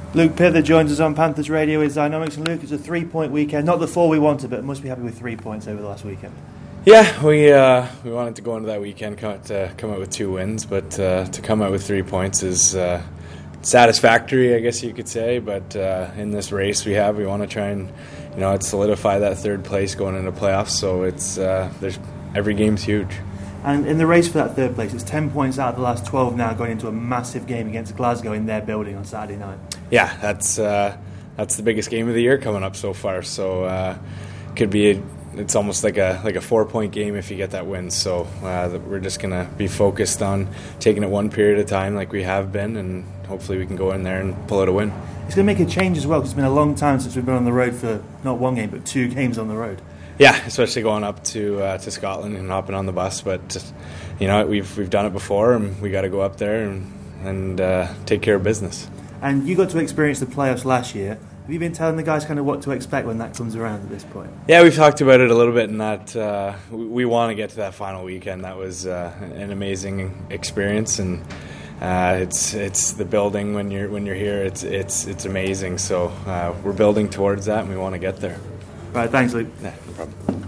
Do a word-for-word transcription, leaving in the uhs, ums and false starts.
Luke Pitt that joins us on Panthers Radio is Dynamics. And Luke, it's a three-point weekend. Not the four we wanted, but must be happy with three points over the last weekend. Yeah, we uh, we wanted to go into that weekend come out, to come out with two wins, but uh, to come out with three points is uh, satisfactory, I guess you could say. But uh, in this race we have, we want to try and you know solidify that third place going into playoffs. So it's uh, there's every game's huge. And in the race for that third place, it's ten points out of the last twelve now, going into a massive game against Glasgow in their building on Saturday night. Yeah, that's uh, that's the biggest game of the year coming up so far. So uh, could be a, it's almost like a like a four point game if you get that win. So uh, we're just gonna be focused on taking it one period at a time, like we have been, and hopefully we can go in there and pull out a win. It's going to make a change as well, because it's been a long time since we've been on the road for not one game but two games on the road. Yeah, especially going up to uh, to Scotland and hopping on the bus. But you know, we've we've done it before, and we got to go up there and and uh, take care of business. And you got to experience the playoffs last year. Have you been telling the guys kind of what to expect when that comes around at this point? Yeah, we've talked about it a little bit, in that uh, we, we want to get to that final weekend. That was uh, an amazing experience, and uh, it's it's the building when you're when you're here. It's it's it's amazing. So uh, we're building towards that, and we want to get there. Right, thanks, Luke. Yeah, no problem.